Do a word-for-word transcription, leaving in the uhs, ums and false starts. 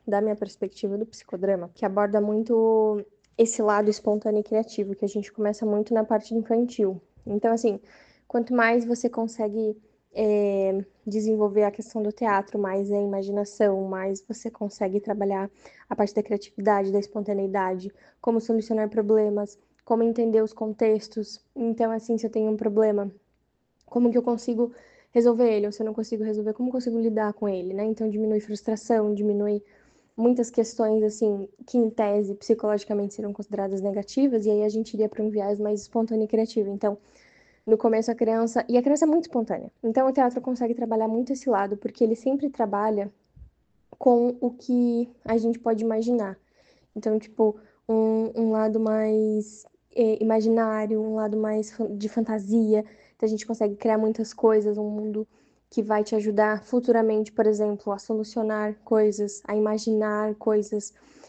da minha perspectiva do psicodrama, que aborda muito esse lado espontâneo e criativo, que a gente começa muito na parte infantil. Então, assim, quanto mais você consegue é, desenvolver a questão do teatro, mais a imaginação, mais você consegue trabalhar a parte da criatividade, da espontaneidade, como solucionar problemas, como entender os contextos. Então, assim, se eu tenho um problema, como que eu consigo resolver ele? Ou se eu não consigo resolver, como eu consigo lidar com ele, né? Então, diminui frustração, diminui muitas questões, assim, que em tese, psicologicamente seriam consideradas negativas, e aí a gente iria para um viés mais espontâneo e criativo. Então, no começo a criança, e a criança é muito espontânea. Então, o teatro consegue trabalhar muito esse lado, porque ele sempre trabalha com o que a gente pode imaginar. Então, tipo, um, um lado mais é, imaginário, um lado mais fan- de fantasia. Então, a gente consegue criar muitas coisas, um mundo que vai te ajudar futuramente, por exemplo, a solucionar coisas, a imaginar coisas.